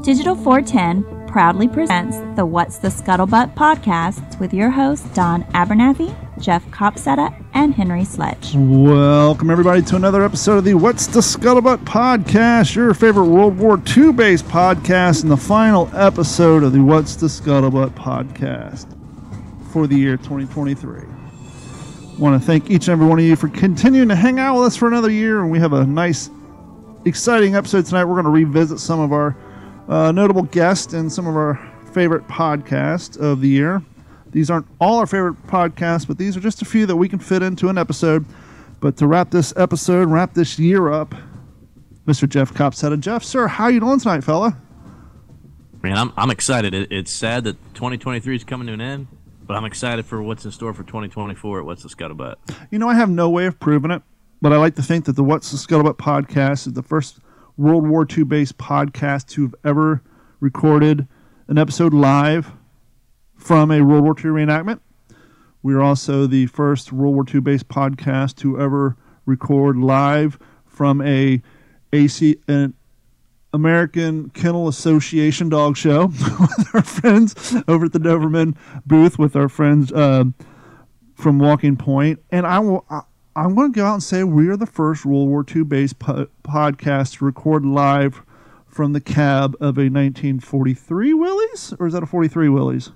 Digital 410 proudly presents the What's the Scuttlebutt podcast with your hosts Don Abernathy, Jeff Copsetta, and Henry Sledge. Welcome everybody to another episode of the What's the Scuttlebutt podcast, your favorite World War II based podcast, and the final episode of the What's the Scuttlebutt podcast for the year 2023. I want to thank each and every one of you for continuing to hang out with us for another year, and we have a nice, exciting episode tonight. We're going to revisit some of our notable guests and some of our favorite podcasts of the year. These aren't all our favorite podcasts, but these are just a few that we can fit into an episode. But to wrap this episode, wrap this year up, Mr. Jeff Copsetta. Jeff, sir, how you doing tonight, fella? Man, I'm excited. It's sad that 2023 is coming to an end, but I'm excited for what's in store for 2024 at What's the Scuttlebutt. You know, I have no way of proving it, but I like to think that the What's the Scuttlebutt podcast is the first World War II based podcast to have ever recorded an episode live from a World War II reenactment. We are also the first World War II based podcast to ever record live from an American Kennel Association dog show with our friends over at the Doberman booth with our friends from Walking Point. And I'm going to go out and say we are the first World War II based podcast to record live from the cab of a 1943 Willys, or is that a 43 Willys?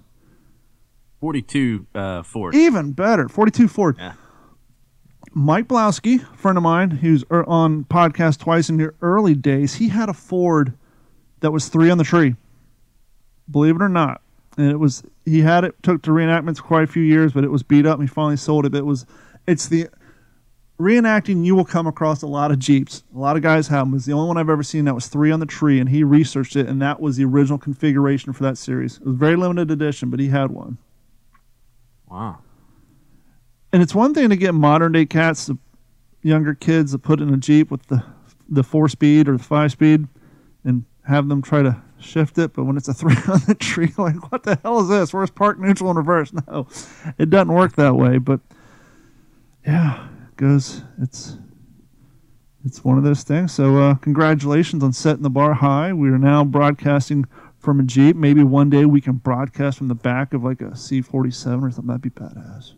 42 Ford. Even better, 42 Ford. Yeah. Mike Blowski, a friend of mine, who's on podcast twice in the early days, he had a Ford that was 3 on the tree. Believe it or not. And he had it, took to reenactments quite a few years, but it was beat up and he finally sold it. But it's the reenacting, you will come across a lot of Jeeps. A lot of guys have them. It's the only one I've ever seen that was 3 on the tree, and he researched it, and that was the original configuration for that series. It was very limited edition, but he had one. Wow. And it's one thing to get modern day cats, the younger kids, to put in a Jeep with the 4-speed or the 5-speed and have them try to shift it. But when it's a 3 on the tree, like, what the hell is this? Where's park, neutral, and reverse? No, it doesn't work that way. But yeah, it's one of those things. So congratulations on setting the bar high. We are now broadcasting from a Jeep. Maybe one day we can broadcast from the back of like a C-47 or something. That'd be badass.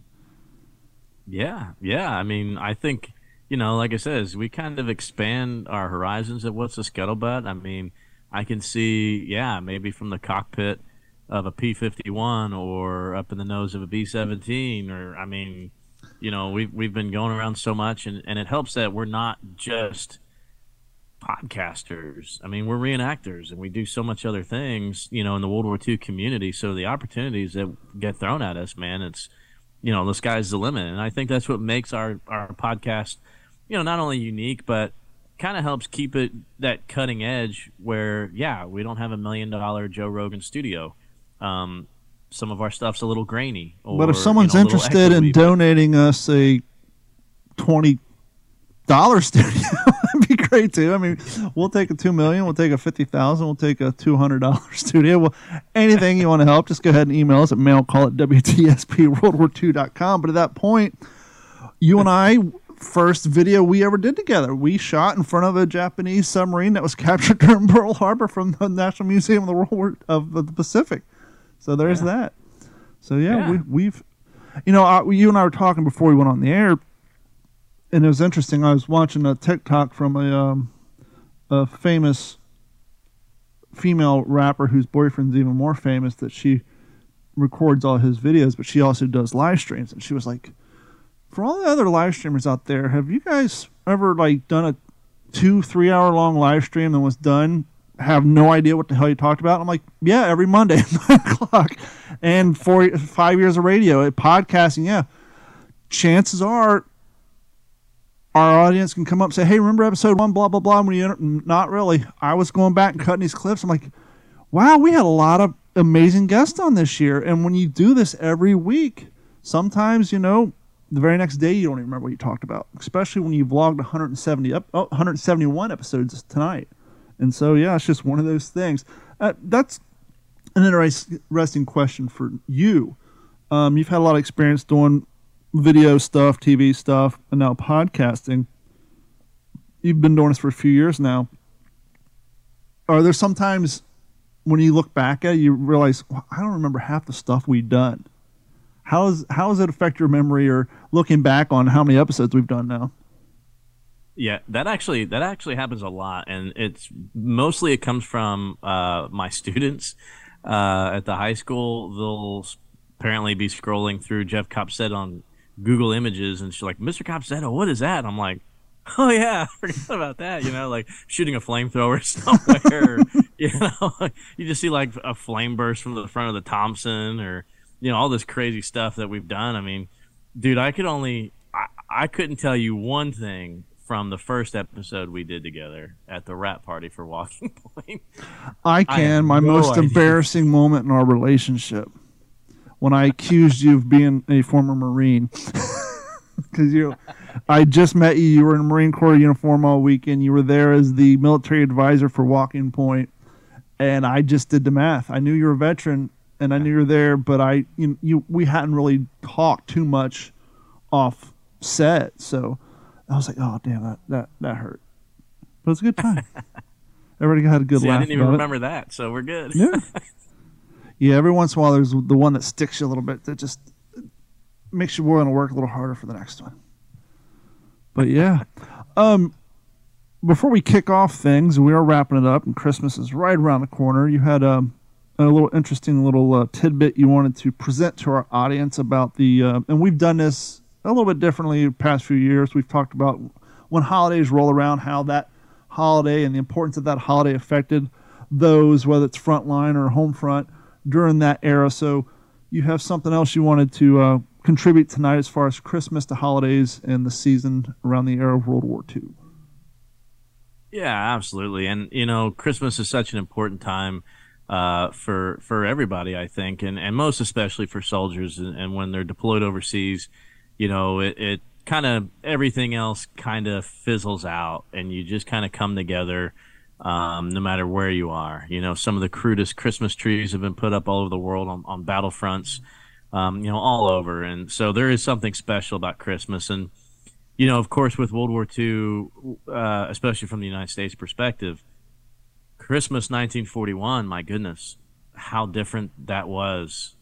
Yeah. I mean, I think, like I said, as we kind of expand our horizons at What's the Scuttlebutt, I mean, I can see, maybe from the cockpit of a P-51 or up in the nose of a B-17, or, I mean, we've been going around so much, and it helps that we're not just podcasters. I mean, we're reenactors, and we do so much other things, in the World War II community. So the opportunities that get thrown at us, man, it's, the sky's the limit. And I think that's what makes our podcast, not only unique, but kind of helps keep it that cutting edge where, we don't have $1 million Joe Rogan studio. Some of our stuff's a little grainy. But if someone's interested in donating us a $20 studio, that'd be great too. I mean, we'll take a $2 million, we'll take a $50,000, we'll take a $200 studio. Well, anything you want to help, just go ahead and email us at mailcall@WTSPWorldWar2.com. But at that point, you and I, first video we ever did together, we shot in front of a Japanese submarine that was captured during Pearl Harbor from the National Museum of the World War of the Pacific. So there's that. So we've, you and I were talking before we went on the air, and it was interesting. I was watching a TikTok from a famous female rapper whose boyfriend's even more famous, that she records all his videos, but she also does live streams. And she was like, for all the other live streamers out there, have you guys ever done a 2-3 hour long live stream and was done? Have no idea what the hell you talked about? I'm like, yeah, every Monday at 9 o'clock. And 5 years of radio, podcasting, chances are our audience can come up and say, hey, remember episode 1, blah, blah, blah. Not really. I was going back and cutting these clips. I'm like, wow, we had a lot of amazing guests on this year. And when you do this every week, sometimes, the very next day you don't even remember what you talked about, especially when you vlogged 171 episodes tonight. And so, it's just one of those things. That's an interesting question for you. You've had a lot of experience doing video stuff, TV stuff, and now podcasting. You've been doing this for a few years now. Are there sometimes when you look back at it, you realize, well, I don't remember half the stuff we've done. How does it affect your memory, or looking back on how many episodes we've done now? Yeah, that actually happens a lot, and it's mostly it comes from my students at the high school. They'll apparently be scrolling through Jeff Copsetta on Google Images, and she's like, "Mr. Copsetta, what is that?" And I'm like, "Oh yeah, I forgot about that." You know, like shooting a flamethrower somewhere. You know, you just see like a flame burst from the front of the Thompson, or all this crazy stuff that we've done. I mean, dude, I couldn't tell you one thing from the first episode we did together at the wrap party for Walking Point. I can. My most embarrassing moment in our relationship, when I accused you of being a former Marine. Because I just met you. You were in a Marine Corps uniform all weekend. You were there as the military advisor for Walking Point, and I just did the math. I knew you were a veteran, and I knew you were there, but we hadn't really talked too much off set, so I was like, "Oh damn, that hurt." But it was a good time. Everybody had a good laugh. I didn't even remember that, so we're good. Yeah. Yeah. Every once in a while, there's the one that sticks you a little bit, that just makes you want to work a little harder for the next one. But yeah, before we kick off things, we are wrapping it up, and Christmas is right around the corner. You had a little interesting little tidbit you wanted to present to our audience about and we've done this a little bit differently the past few years. We've talked about when holidays roll around, how that holiday and the importance of that holiday affected those, whether it's frontline or home front, during that era. So you have something else you wanted to contribute tonight as far as Christmas, the holidays, and the season around the era of World War II. Yeah, absolutely. And, Christmas is such an important time for everybody, I think, and most especially for soldiers. And when they're deployed overseas, it kind of, everything else kind of fizzles out, and you just kind of come together no matter where you are. Some of the crudest Christmas trees have been put up all over the world on battlefronts, all over. And so there is something special about Christmas. And, of course, with World War II, especially from the United States perspective, Christmas 1941, my goodness, how different that was,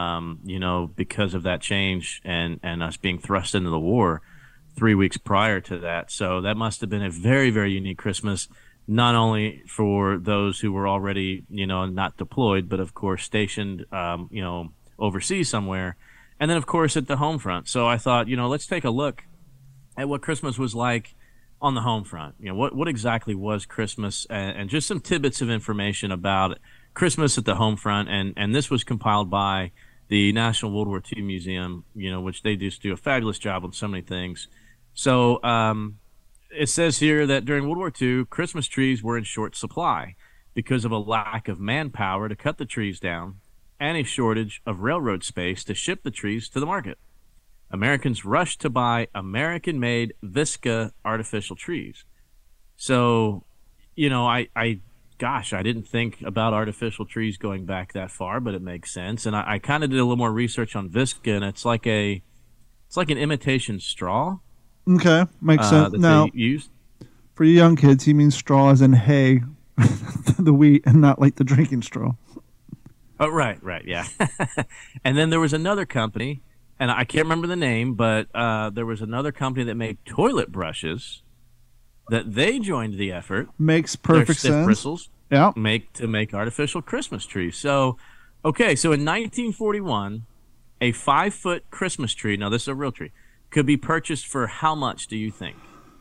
because of that change and us being thrust into the war 3 weeks prior to that. So that must have been a very, very unique Christmas, not only for those who were already, not deployed, but of course stationed, overseas somewhere. And then, of course, at the home front. So I thought, let's take a look at what Christmas was like on the home front. What exactly was Christmas, and just some tidbits of information about Christmas at the home front. And this was compiled by the National World War II Museum, which they just do a fabulous job on so many things. So it says here that during World War II, Christmas trees were in short supply because of a lack of manpower to cut the trees down and a shortage of railroad space to ship the trees to the market. Americans rushed to buy American-made Visca artificial trees. So, I didn't think about artificial trees going back that far, but it makes sense. And I kind of did a little more research on Visca, and it's like an imitation straw. Okay, makes sense. Now, use for you young kids, he means straw as in hay, the wheat, and not like the drinking straw. Oh, right, yeah. And then there was another company, and I can't remember the name, but there was another company that made toilet brushes that they joined the effort. Makes perfect stiff sense. Bristles, yeah. To make artificial Christmas trees. So, okay, so in 1941, a 5-foot Christmas tree, now this is a real tree, could be purchased for how much, do you think?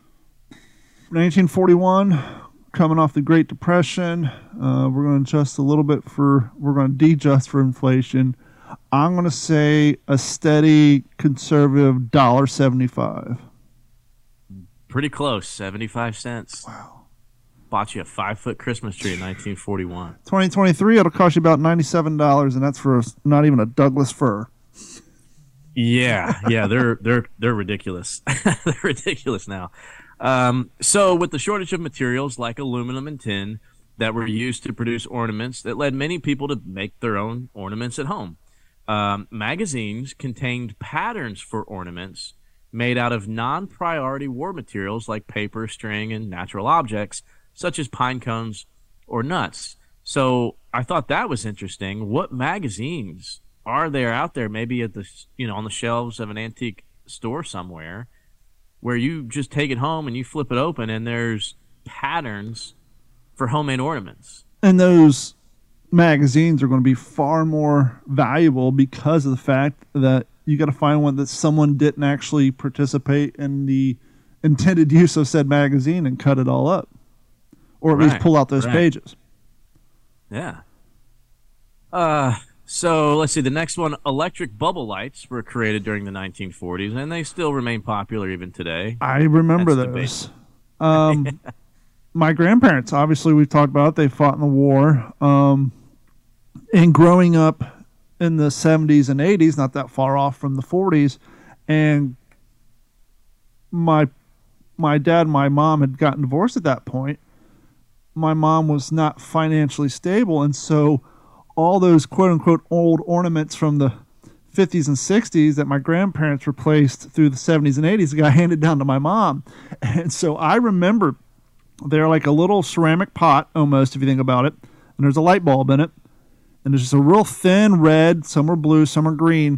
1941, coming off the Great Depression. We're going to adjust a little bit we're going to de-adjust for inflation. I'm going to say a steady conservative $1.75. Pretty close, 75 cents. Wow. Bought you a 5-foot Christmas tree in 1941. 2023, it'll cost you about $97, and that's for not even a Douglas fir. Yeah, they're ridiculous. They're ridiculous now. So with the shortage of materials like aluminum and tin that were used to produce ornaments, that led many people to make their own ornaments at home. Magazines contained patterns for ornaments made out of non-priority war materials like paper, string, and natural objects such as pine cones or nuts. So I thought that was interesting. What magazines are there out there, maybe at the, on the shelves of an antique store somewhere, where you just take it home and you flip it open and there's patterns for homemade ornaments? And those magazines are going to be far more valuable because of the fact that you got to find one that someone didn't actually participate in the intended use of said magazine and cut it all up, or at least pull out those pages. Yeah. So let's see. The next one, electric bubble lights were created during the 1940s, and they still remain popular even today. I remember those. My grandparents, obviously, we've talked about it. They fought in the war. And growing up in the 70s and 80s, not that far off from the 40s, and my dad and my mom had gotten divorced at that point. My mom was not financially stable, and so all those quote-unquote old ornaments from the 50s and 60s that my grandparents replaced through the 70s and 80s got handed down to my mom. And so I remember they're like a little ceramic pot almost, if you think about it, and there's a light bulb in it, and there's just a real thin red, some are blue, some are green,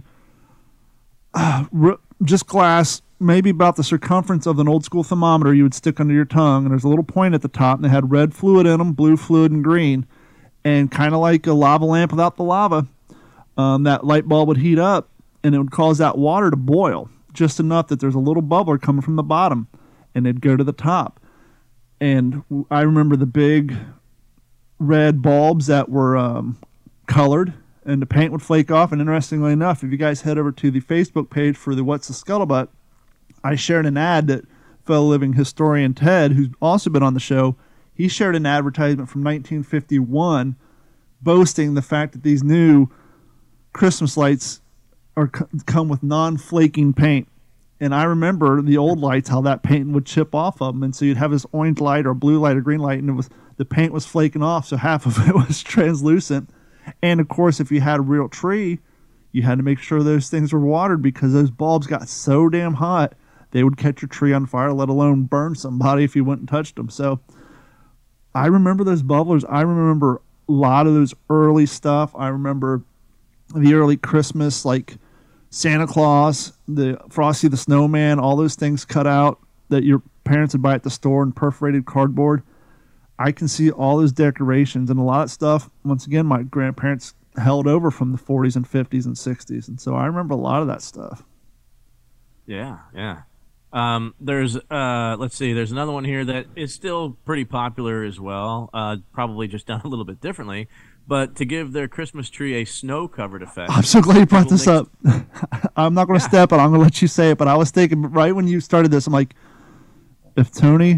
just glass, maybe about the circumference of an old school thermometer you would stick under your tongue, and there's a little point at the top, and they had red fluid in them, blue fluid, and green. And kind of like a lava lamp without the lava, that light bulb would heat up, and it would cause that water to boil just enough that there's a little bubbler coming from the bottom, and it'd go to the top. And I remember the big red bulbs that were colored, and the paint would flake off. And interestingly enough, if you guys head over to the Facebook page for the What's the Scuttlebutt, I shared an ad that fellow living historian Ted, who's also been on the show, he shared an advertisement from 1951 boasting the fact that these new Christmas lights come with non-flaking paint. And I remember the old lights, how that paint would chip off of them. And so you'd have this orange light or blue light or green light, and the paint was flaking off, so half of it was translucent. And, of course, if you had a real tree, you had to make sure those things were watered because those bulbs got so damn hot they would catch your tree on fire, let alone burn somebody if you went and touched them. So I remember those bubblers. I remember a lot of those early stuff. I remember the early Christmas, like Santa Claus, the Frosty the Snowman, all those things cut out that your parents would buy at the store in perforated cardboard. I can see all those decorations and a lot of stuff. Once again, my grandparents held over from the 40s and 50s and 60s. And so I remember a lot of that stuff. Yeah, yeah. There's let's see, there's another one here that is still pretty popular as well, probably just done a little bit differently, but to give their Christmas tree a snow-covered effect. I'm so glad you brought this up. I'm not going to step it. I'm going to let you say it, but I was thinking right when you started this, I'm like, if Tony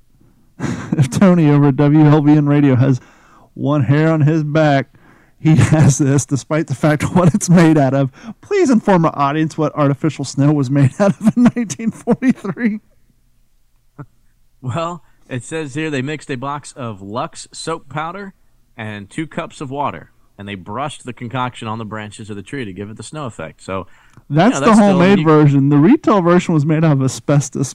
over at WLVN Radio has one hair on his back, he has this, despite the fact of what it's made out of. Please inform our audience what artificial snow was made out of in 1943. Well, it says here they mixed a box of Lux soap powder and 2 cups of water, and they brushed the concoction on the branches of the tree to give it the snow effect. So that's the homemade version. The retail version was made out of asbestos.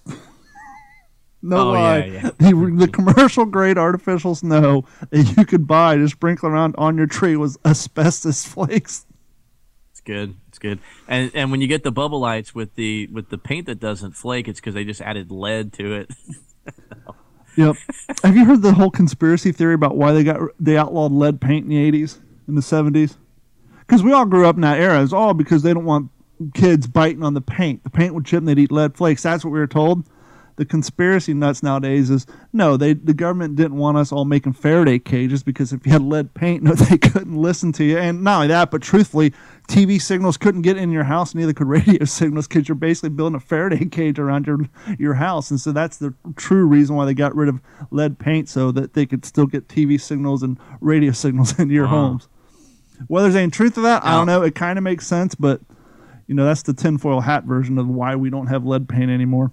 No lie. Yeah. The commercial grade artificial snow that you could buy to sprinkle around on your tree was asbestos flakes. It's good. It's good. And when you get the bubble lights with the paint that doesn't flake, it's because they just added lead to it. Yep. Have you heard the whole conspiracy theory about why they outlawed lead paint in the 80s, in the 70s? Because we all grew up in that era. It's all because they don't want kids biting on the paint. The paint would chip and they'd eat lead flakes. That's what we were told. The conspiracy nuts nowadays is, no, the government didn't want us all making Faraday cages because if you had lead paint, no, they couldn't listen to you. And not only that, but truthfully, TV signals couldn't get in your house, neither could radio signals, because you're basically building a Faraday cage around your house. And so that's the true reason why they got rid of lead paint, so that they could still get TV signals and radio signals into your homes. Whether there's any truth to that, I don't know. It kind of makes sense, but that's the tinfoil hat version of why we don't have lead paint anymore.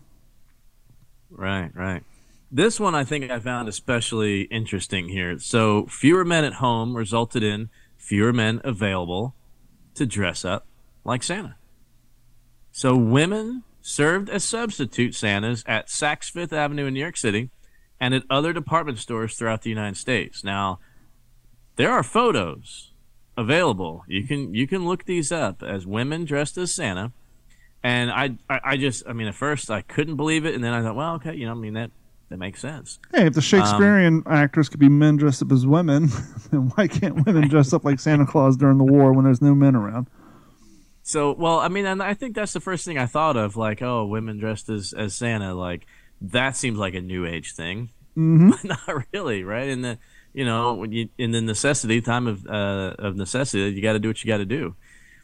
Right, right. This one I think I found especially interesting here. So fewer men at home resulted in fewer men available to dress up like Santa. So women served as substitute Santas at Saks Fifth Avenue in New York City and at other department stores throughout the United States. Now, there are photos available. You can look these up as women dressed as Santa. And I just, I mean, at first I couldn't believe it, and then I thought, well, okay, I mean, that makes sense. Hey, if the Shakespearean actors could be men dressed up as women, then why can't women dress up like Santa Claus during the war when there's no men around? So, well, I mean, and I think that's the first thing I thought of, like, oh, women dressed as Santa, like, that seems like a new age thing. Mm-hmm. But not really, right? And the, in the necessity, time of necessity, you got to do what you got to do.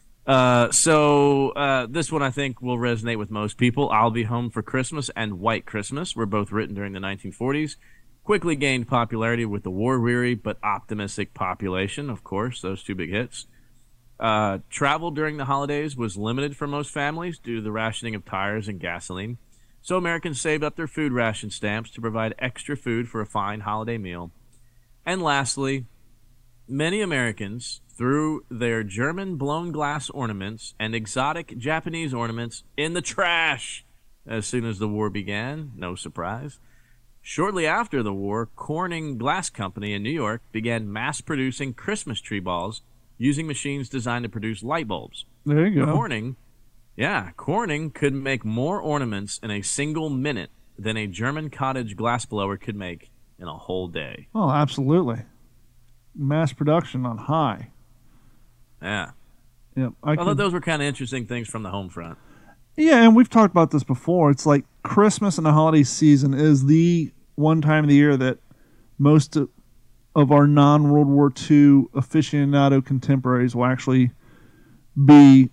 So this one I think will resonate with most people. I'll Be Home for Christmas and White Christmas were both written during the 1940s. Quickly gained popularity with the war-weary but optimistic population, of course, those two big hits. Travel during the holidays was limited for most families due to the rationing of tires and gasoline. So Americans saved up their food ration stamps to provide extra food for a fine holiday meal. And lastly, many Americans threw their German blown glass ornaments and exotic Japanese ornaments in the trash as soon as the war began. No surprise. Shortly after the war, Corning Glass Company in New York began mass producing Christmas tree balls using machines designed to produce light bulbs. There you go. Corning could make more ornaments in a single minute than a German cottage glassblower could make in a whole day. Oh, absolutely. Mass production on high. Yeah. Yep. I thought those were kind of interesting things from the home front. Yeah, and we've talked about this before. It's like Christmas and the holiday season is the one time of the year that most of our non-World War II aficionado contemporaries will actually be,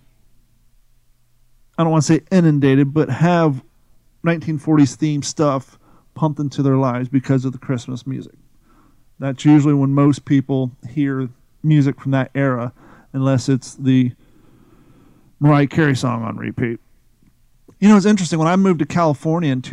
I don't want to say inundated, but have 1940s themed stuff pumped into their lives because of the Christmas music. That's usually when most people hear music from that era, unless it's the Mariah Carey song on repeat. It's interesting. When I moved to California in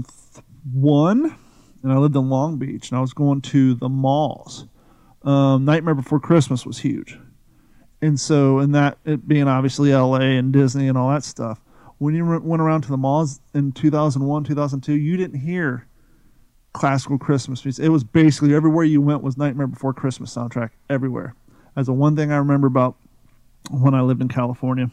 2001, and I lived in Long Beach, and I was going to the malls, Nightmare Before Christmas was huge. And so, it being obviously LA and Disney and all that stuff, when you went around to the malls in 2001, 2002, you didn't hear classical Christmas music. It was basically everywhere you went was Nightmare Before Christmas soundtrack everywhere. That's the one thing I remember about when I lived in California.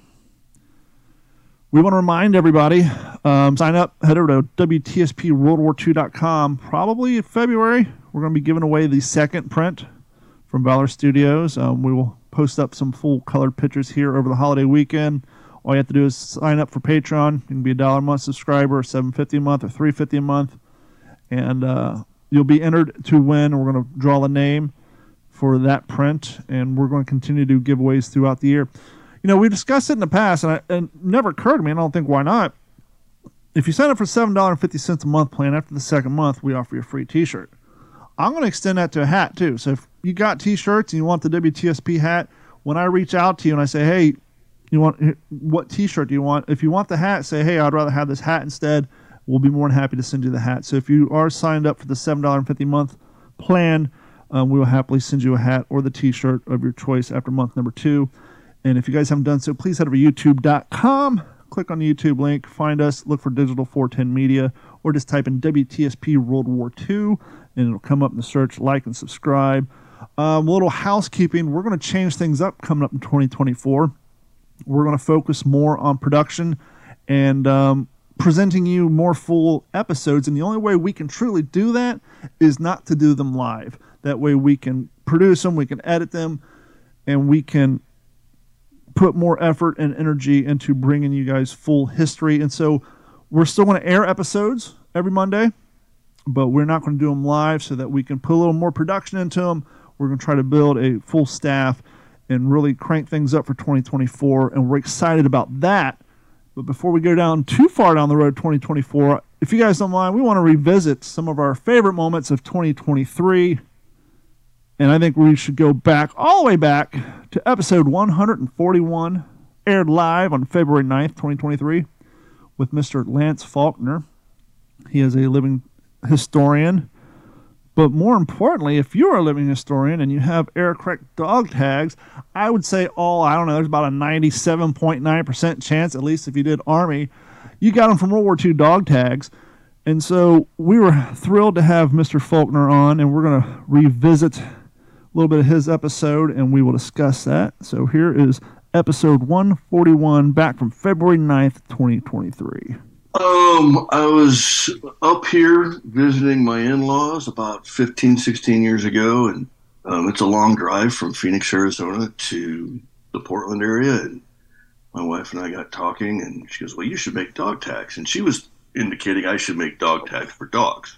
We want to remind everybody, sign up, head over to WTSPWorldWar2.com. Probably in February, we're going to be giving away the second print from Valor Studios. We will post up some full colored pictures here over the holiday weekend. All you have to do is sign up for Patreon. You can be a $1 a month subscriber, $7.50 a month, or $3.50 a month. And you'll be entered to win. We're going to draw a name for that print, and we're going to continue to do giveaways throughout the year. We discussed it in the past, and it never occurred to me, and I don't think why not. If you sign up for $7.50 a month plan, after the second month, we offer you a free T-shirt. I'm going to extend that to a hat, too. So if you got T-shirts and you want the WTSP hat, when I reach out to you and I say, hey, what T-shirt do you want? If you want the hat, say, hey, I'd rather have this hat instead. We'll be more than happy to send you the hat. So if you are signed up for the $7.50 a month plan, we will happily send you a hat or the T-shirt of your choice after month number 2. And if you guys haven't done so, please head over to YouTube.com. Click on the YouTube link. Find us. Look for Digital 410 Media. Or just type in WTSP World War II. And it'll come up in the search. Like and subscribe. A little housekeeping. We're going to change things up coming up in 2024. We're going to focus more on production and presenting you more full episodes. And the only way we can truly do that is not to do them live. That way we can produce them, we can edit them, and we can put more effort and energy into bringing you guys full history. And so we're still going to air episodes every Monday, but we're not going to do them live so that we can put a little more production into them. We're going to try to build a full staff and really crank things up for 2024, and we're excited about that. But before we go down too far down the road 2024, if you guys don't mind, we want to revisit some of our favorite moments of 2023. And I think we should go back, all the way back to episode 141, aired live on February 9th, 2023, with Mr. Lance Faulkner. He is a living historian. But more importantly, if you're a living historian and you have error-correct dog tags, I would say there's about a 97.9% chance, at least if you did Army, you got them from World War II dog tags. And so we were thrilled to have Mr. Faulkner on, and we're going to revisit little bit of his episode, and we will discuss that. So here is episode 141, back from February 9th, 2023. I was up here visiting my in-laws about 15, 16 years ago, and it's a long drive from Phoenix, Arizona to the Portland area, and my wife and I got talking, and she goes, well, you should make dog tags. And she was indicating I should make dog tags for dogs.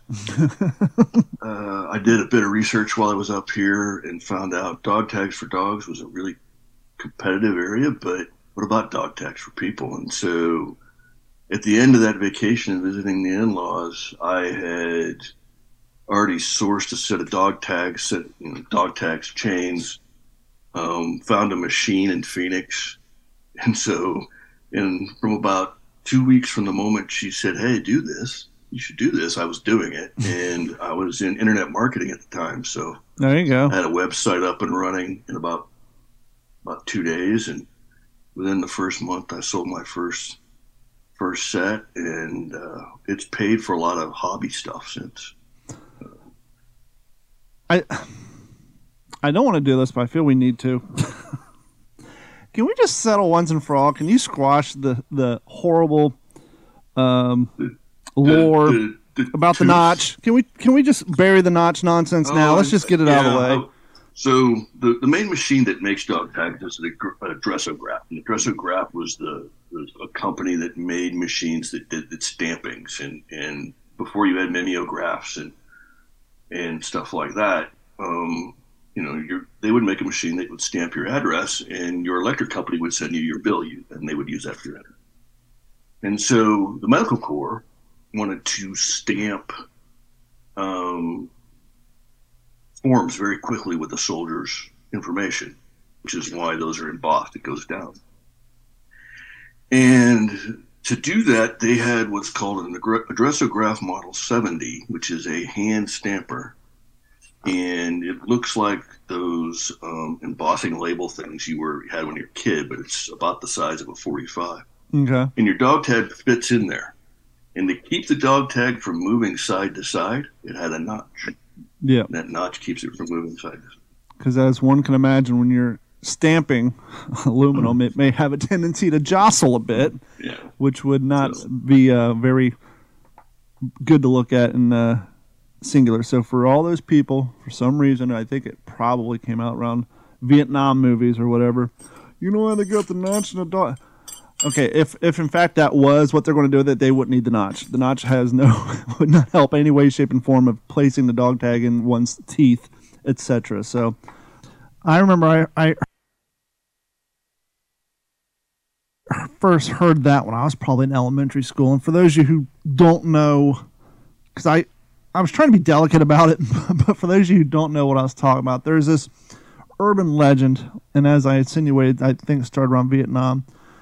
I did a bit of research while I was up here and found out dog tags for dogs was a really competitive area, but what about dog tags for people? And so at the end of that vacation visiting the in-laws, I had already sourced a set of dog tags, dog tags chains, found a machine in Phoenix. And so from about 2 weeks from the moment she said, hey, do this, you should do this, I was doing it. And I was in internet marketing at the time. So there you go. I had a website up and running in about 2 days. And within the first month, I sold my first set. And it's paid for a lot of hobby stuff since. I don't want to do this, but I feel we need to. Can we just settle once and for all? Can you squash the horrible lore about the notch? Can we just bury the notch nonsense now? Let's just get it out of the way. So the main machine that makes dog tags is a Dressograph. And the Dressograph was a company that made machines that did stampings. And before you had mimeographs and stuff like that, they would make a machine that would stamp your address, and your electric company would send you your bill, and they would use that for your address. And so the Medical Corps wanted to stamp forms very quickly with the soldiers' information, which is why those are embossed. It goes down. And to do that, they had what's called a Dressograph Model 70, which is a hand stamper. And it looks like those embossing label things you had when you were a kid, but it's about the size of a 45. Okay. And your dog tag fits in there. And to keep the dog tag from moving side to side, it had a notch. Yeah. And that notch keeps it from moving side to side. Because as one can imagine, when you're stamping aluminum, it may have a tendency to jostle a bit, which would not be very good to look at in singular. So for all those people, for some reason, I think it probably came out around Vietnam movies or whatever. You know how they got the notch in the dog? Okay, if in fact that was what they're going to do with it, they wouldn't need the notch. The notch would not help any way, shape, and form of placing the dog tag in one's teeth, etc. So I remember I first heard that when I was probably in elementary school. And for those of you who don't know, because I was trying to be delicate about it, but for those of you who don't know what I was talking about, there's this urban legend, and as I insinuated, I think it started around Vietnam,